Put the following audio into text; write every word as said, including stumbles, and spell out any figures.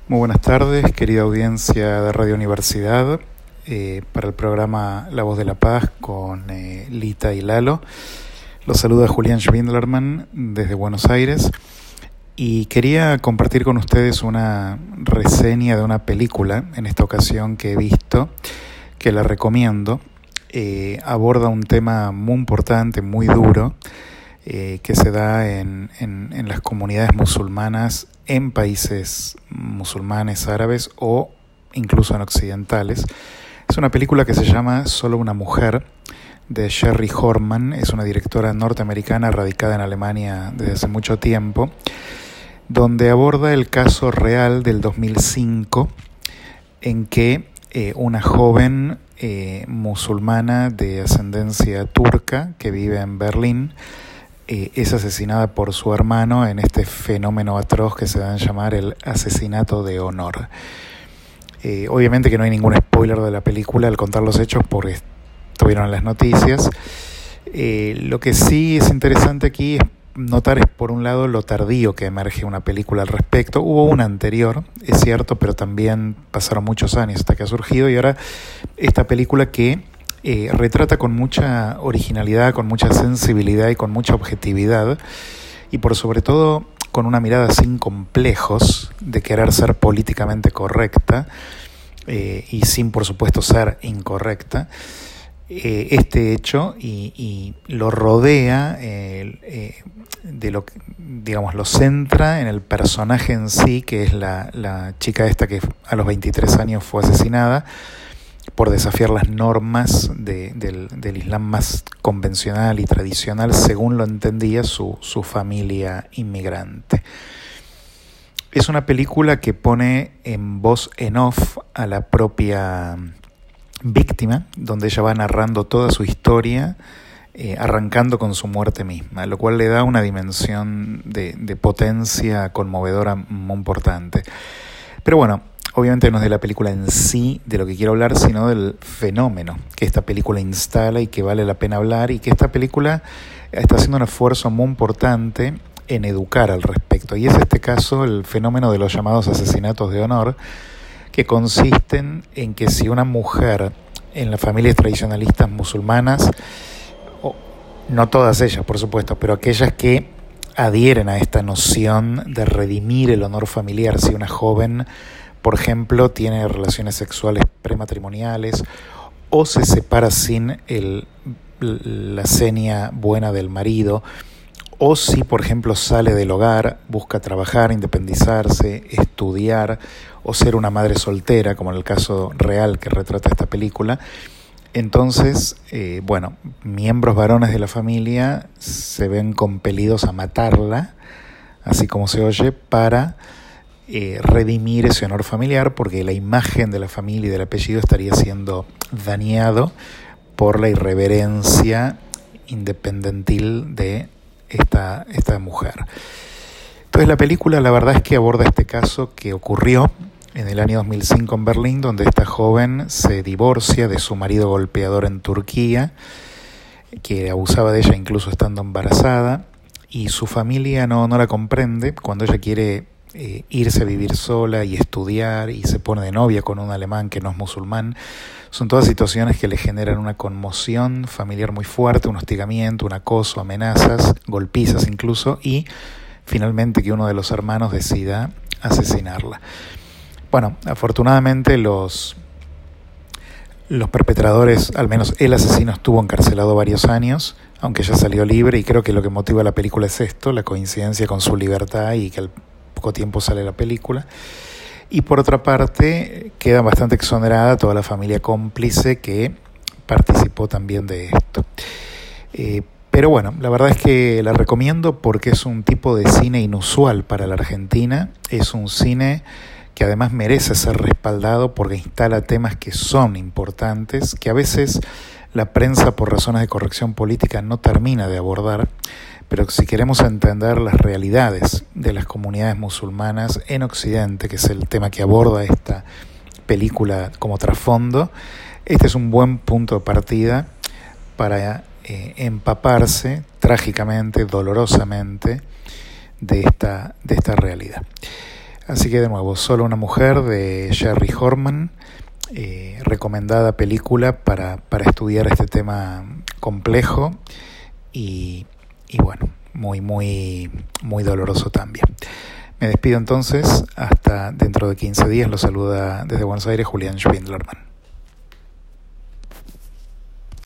Muy buenas tardes, querida audiencia de Radio Universidad, eh, para el programa La Voz de la Paz con eh, Lita y Lalo. Los saluda Julián Schwindlerman desde Buenos Aires y quería compartir con ustedes una reseña de una película, en esta ocasión que he visto, que la recomiendo. Eh, aborda un tema muy importante, muy duro, Eh, que se da en, en, en las comunidades musulmanas en países musulmanes, árabes o incluso en occidentales. Es una película que se llama Solo una mujer, de Sherry Horman. Es una directora norteamericana radicada en Alemania desde hace mucho tiempo, donde aborda el caso real del dos mil cinco en que eh, una joven eh, musulmana de ascendencia turca que vive en Berlín Eh, es asesinada por su hermano en este fenómeno atroz que se da en llamar el asesinato de honor. Eh, obviamente que no hay ningún spoiler de la película al contar los hechos porque estuvieron en las noticias. Eh, lo que sí es interesante aquí es notar es por un lado lo tardío que emerge una película al respecto. Hubo una anterior, es cierto, pero también pasaron muchos años hasta que ha surgido, y ahora esta película que Eh, retrata con mucha originalidad, con mucha sensibilidad y con mucha objetividad, y por sobre todo con una mirada sin complejos de querer ser políticamente correcta eh, y sin por supuesto ser incorrecta, eh, este hecho y, y lo rodea, eh, eh, de lo que, digamos, lo centra en el personaje en sí, que es la, la chica esta que a los veintitrés años fue asesinada por desafiar las normas de, del, del Islam más convencional y tradicional, según lo entendía su, su familia inmigrante. Es una película que pone en voz en off a la propia víctima, donde ella va narrando toda su historia, eh, arrancando con su muerte misma, lo cual le da una dimensión de, de potencia conmovedora muy importante. Pero bueno, obviamente no es de la película en sí de lo que quiero hablar, sino del fenómeno que esta película instala y que vale la pena hablar, y que esta película está haciendo un esfuerzo muy importante en educar al respecto. Y es este caso el fenómeno de los llamados asesinatos de honor, que consisten en que si una mujer en las familias tradicionalistas musulmanas, no todas ellas por supuesto, pero aquellas que adhieren a esta noción de redimir el honor familiar, si una joven, por ejemplo, tiene relaciones sexuales prematrimoniales o se separa sin el, la seña buena del marido, o si, por ejemplo, sale del hogar, busca trabajar, independizarse, estudiar o ser una madre soltera, como en el caso real que retrata esta película, entonces, eh, bueno, miembros varones de la familia se ven compelidos a matarla, así como se oye, para Eh, redimir ese honor familiar, porque la imagen de la familia y del apellido estaría siendo dañado por la irreverencia independentil de esta, esta mujer. Entonces la película, la verdad es que aborda este caso que ocurrió en el año dos mil cinco en Berlín, donde esta joven se divorcia de su marido golpeador en Turquía, que abusaba de ella incluso estando embarazada, y su familia no, no la comprende cuando ella quiere Eh, irse a vivir sola y estudiar, y se pone de novia con un alemán que no es musulmán. Son todas situaciones que le generan una conmoción familiar muy fuerte, un hostigamiento, un acoso, amenazas, golpizas incluso, y finalmente que uno de los hermanos decida asesinarla. Bueno, afortunadamente los, los perpetradores, al menos el asesino, estuvo encarcelado varios años, aunque ya salió libre, y creo que lo que motiva la película es esto, la coincidencia con su libertad y que al poco tiempo sale la película. Y por otra parte queda bastante exonerada toda la familia cómplice que participó también de esto. Eh, pero bueno, la verdad es que la recomiendo porque es un tipo de cine inusual para la Argentina. Es un cine que además merece ser respaldado porque instala temas que son importantes, que a veces la prensa, por razones de corrección política, no termina de abordar. Pero si queremos entender las realidades de las comunidades musulmanas en Occidente, que es el tema que aborda esta película como trasfondo, este es un buen punto de partida para eh, empaparse trágicamente, dolorosamente, de esta, de esta realidad. Así que de nuevo, Solo una mujer de Jerry Horman, eh, recomendada película para, para estudiar este tema complejo y, y bueno, muy, muy, muy doloroso también. Me despido entonces, hasta dentro de quince días. Los saluda desde Buenos Aires Julián Schwindlerman.